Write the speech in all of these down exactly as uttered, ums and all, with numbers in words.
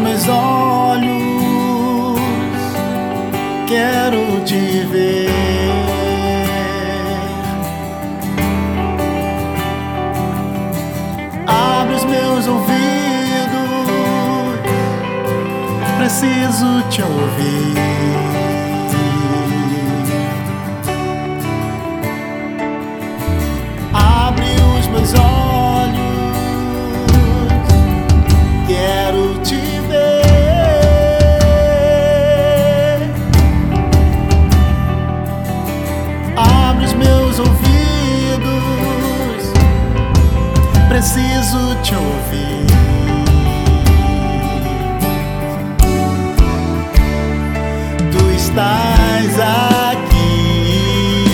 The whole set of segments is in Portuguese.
meus olhos, quero te ver. Abre os meus ouvidos, preciso te ouvir. Abre os meus olhos, quero te ver. Abre os meus ouvidos, preciso te ouvir. Tu estás aqui,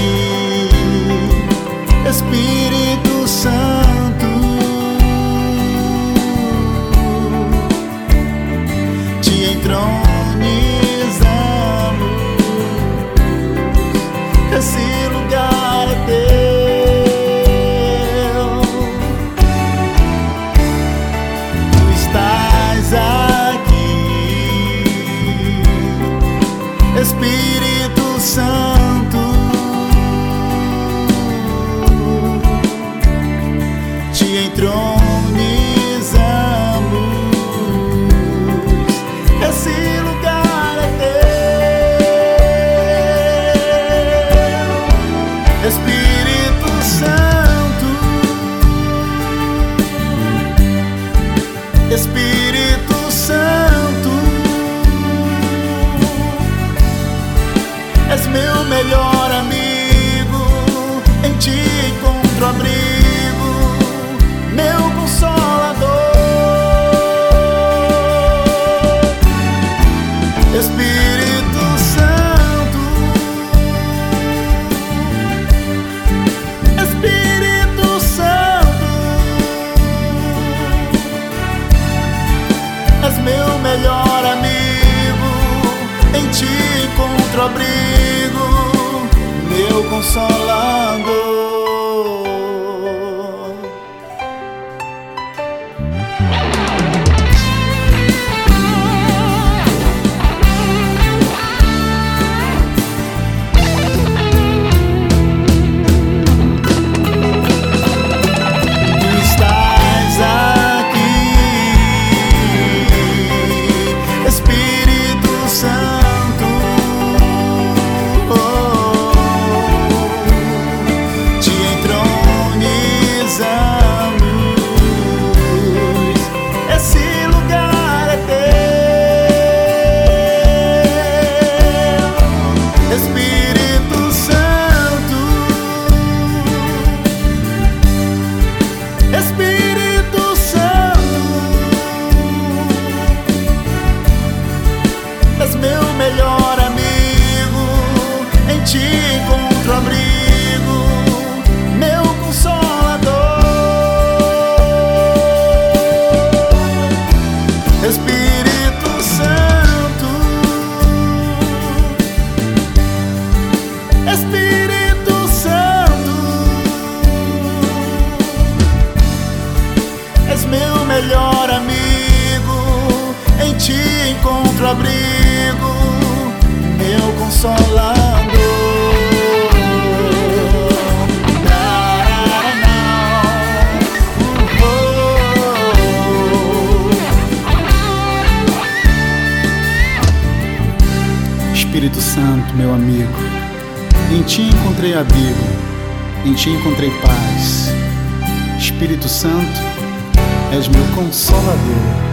Espírito Santo. Te entronizamos, esse lugar é teu. Tu estás aqui, Espírito Santo. Te entronizamos, esse lugar é teu. Espírito Santo, Espírito Santo, és meu melhor amigo, em ti encontro abrigo, meu consolador. Espírito Santo, Espírito Santo, és meu melhor amigo, em ti encontro abrigo, meu consolador. Melhor amigo, em ti encontro abrigo, meu consolador. Espírito Santo, meu amigo, em ti encontrei abrigo, em ti encontrei paz. Espírito Santo, és meu consolador.